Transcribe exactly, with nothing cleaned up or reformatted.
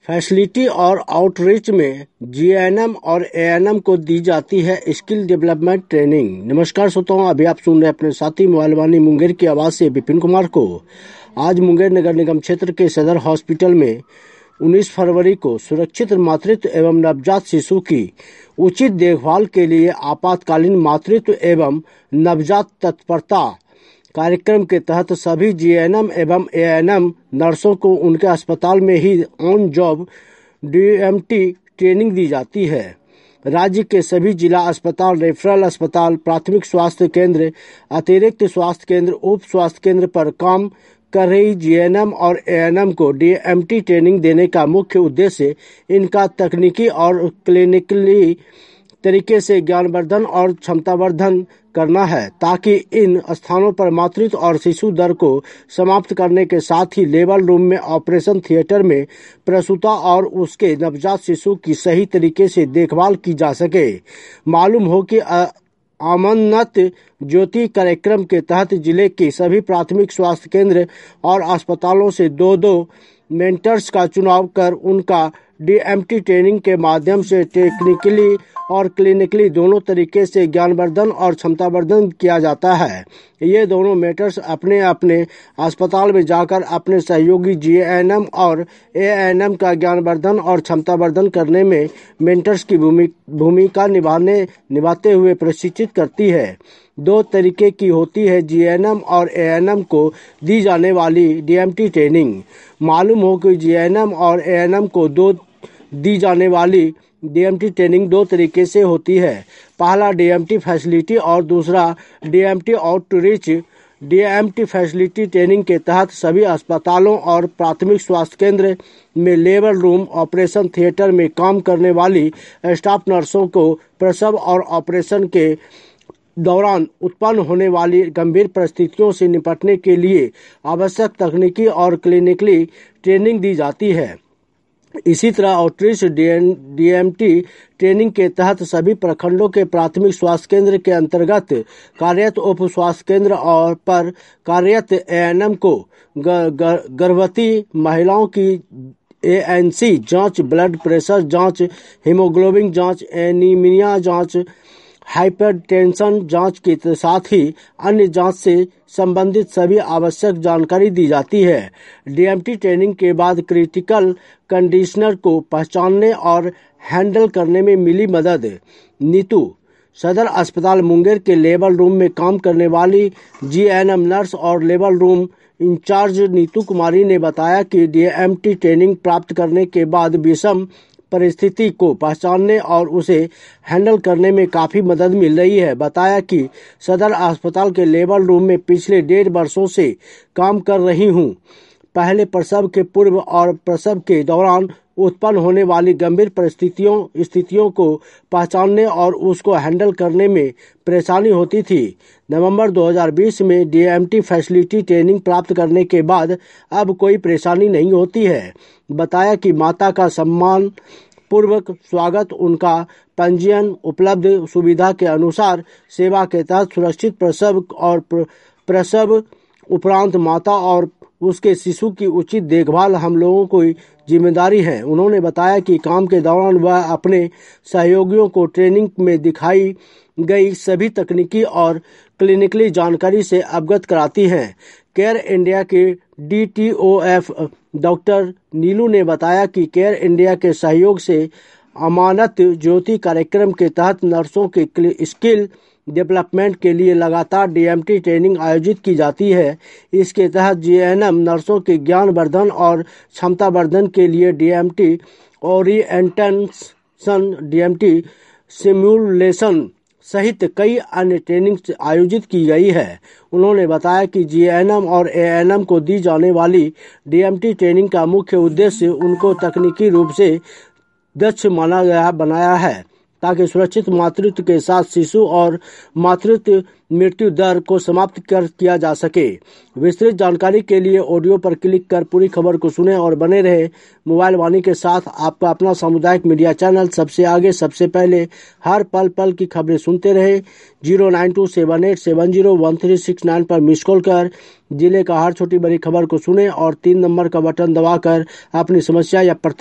Facility और outreach में GNM और एएनएम को दी जाती है स्किल डेवलपमेंट ट्रेनिंग। नमस्कार श्रोताओं, अभी आप सुन रहे हैं अपने साथी मोबाइल वाणी मुंगेर की आवाज़ से विपिन कुमार को। आज मुंगेर नगर निगम क्षेत्र के सदर हॉस्पिटल में उन्नीस फरवरी को सुरक्षित मातृत्व एवं नवजात शिशु की उचित देखभाल के लिए आपातकालीन मातृत्व एवं नवजात तत्परता कार्यक्रम के तहत सभी जीएनएम एवं एएनएम नर्सों को उनके अस्पताल में ही ऑन जॉब डीएमटी ट्रेनिंग दी जाती है। राज्य के सभी जिला अस्पताल, रेफरल अस्पताल, प्राथमिक स्वास्थ्य केंद्र, अतिरिक्त स्वास्थ्य केंद्र, उप स्वास्थ्य केंद्र पर काम कर रही जीएनएम और एएनएम को डीएमटी ट्रेनिंग देने का मुख्य उद्देश्य इनका तकनीकी और क्लिनिकली तरीके से ज्ञानवर्धन और क्षमतावर्धन करना है, ताकि इन स्थानों पर मातृत्व और शिशु दर को समाप्त करने के साथ ही लेबर रूम में, ऑपरेशन थिएटर में प्रसूता और उसके नवजात शिशु की सही तरीके से देखभाल की जा सके। मालूम हो कि अमरनाथ ज्योति कार्यक्रम के तहत जिले के सभी प्राथमिक स्वास्थ्य केंद्र और अस्पतालों से दो दो मेंटर्स का चुनाव कर उनका डीएमटी ट्रेनिंग के माध्यम से टेक्निकली और क्लिनिकली दोनों तरीके से ज्ञानवर्धन और क्षमतावर्धन किया जाता है। ये दोनों मेंटर्स अपने अपने अस्पताल में जाकर अपने सहयोगी जीएनएम और एएनएम का ज्ञानवर्धन और क्षमतावर्धन करने में मेंटर्स की भूमिका निभाने निभाते हुए प्रशिक्षित करती है। दो तरीके की होती है जीएनएम और एएनएम को दी जाने वाली डीएमटी ट्रेनिंग। मालूम हो कि जीएनएम और एएनएम को दो दी जाने वाली डीएमटी ट्रेनिंग दो तरीके से होती है। पहला डीएमटी फैसिलिटी और दूसरा DMT outreach. DMT facility training के तहत सभी अस्पतालों और प्राथमिक स्वास्थ्य केंद्र में लेबर रूम, ऑपरेशन थिएटर में काम करने वाली स्टाफ नर्सों को प्रसव और ऑपरेशन के दौरान उत्पन्न होने वाली गंभीर परिस्थितियों से निपटने के लिए आवश्यक तकनीकी और क्लिनिकली ट्रेनिंग दी जाती है। इसी तरह आउटरीच डीएमटी ट्रेनिंग के तहत सभी प्रखंडों के प्राथमिक स्वास्थ्य केंद्र के अंतर्गत कार्यरत उप स्वास्थ्य केंद्र और पर कार्यरत एएनएम को गर्भवती महिलाओं की एएनसी जांच, ब्लड प्रेशर जांच, हीमोग्लोबिन जांच, एनीमिया जांच, हाइपरटेंशन जांच के साथ ही अन्य जांच से संबंधित सभी आवश्यक जानकारी दी जाती है। डीएमटी ट्रेनिंग के बाद क्रिटिकल कंडीशनर को पहचानने और हैंडल करने में मिली मदद। नीतू सदर अस्पताल मुंगेर के लेबर रूम में काम करने वाली जीएनएम नर्स और labour room incharge Neetu Kumari ने बताया कि डीएमटी ट्रेनिंग प्राप्त करने के बाद विषम परिस्थिति को पहचानने और उसे हैंडल करने में काफ़ी मदद मिल रही है। बताया कि सदर अस्पताल के लेबर रूम में पिछले डेढ़ वर्षों से काम कर रही हूं। पहले प्रसव के पूर्व और प्रसव के दौरान उत्पन्न होने वाली गंभीर परिस्थितियों स्थितियों को पहचानने और उसको हैंडल करने में परेशानी होती थी। नवंबर दो हज़ार बीस में डीएमटी फैसिलिटी ट्रेनिंग प्राप्त करने के बाद अब कोई परेशानी नहीं होती है। बताया कि माता का सम्मान पूर्वक स्वागत, उनका पंजीयन, उपलब्ध सुविधा के अनुसार सेवा के तहत सुरक्षित प्रसव और प्रसव उपरांत माता और उसके शिशु की उचित देखभाल हम लोगों की जिम्मेदारी है। उन्होंने बताया कि काम के दौरान वह अपने सहयोगियों को ट्रेनिंग में दिखाई गई सभी तकनीकी और क्लिनिकली जानकारी से अवगत कराती हैं। केयर इंडिया के डीटीओएफ डॉक्टर नीलू ने बताया कि केयर इंडिया के सहयोग से अमरनाथ ज्योति कार्यक्रम के तहत नर्सों के स्किल डेवलपमेंट के लिए लगातार डीएमटी ट्रेनिंग आयोजित की जाती है। इसके तहत जीएनएम नर्सों के ज्ञानवर्धन और क्षमतावर्धन के लिए डीएमटी ओरिएंटेशन, डीएमटी सिमुलेशन सहित कई अन्य ट्रेनिंग आयोजित की गई है। उन्होंने बताया कि जीएनएम और एएनएम को दी जाने वाली डीएमटी ट्रेनिंग का मुख्य उद्देश्य उनको तकनीकी रूप से दक्ष माना गया बनाया है, ताकि सुरक्षित मातृत्व के साथ शिशु और मातृत्व मृत्यु दर को समाप्त कर किया जा सके। विस्तृत जानकारी के लिए ऑडियो पर क्लिक कर पूरी खबर को सुने और बने रहे मोबाइल वाणी के साथ। आपका अपना सामुदायिक मीडिया चैनल सबसे आगे, सबसे पहले, हर पल पल की खबरें सुनते रहे। Zero nine two seven eight seven zero one three six nine पर मिस कॉल कर जिले का हर छोटी बड़ी खबर को सुने और तीन नंबर का बटन दबाकर अपनी समस्या या प्रति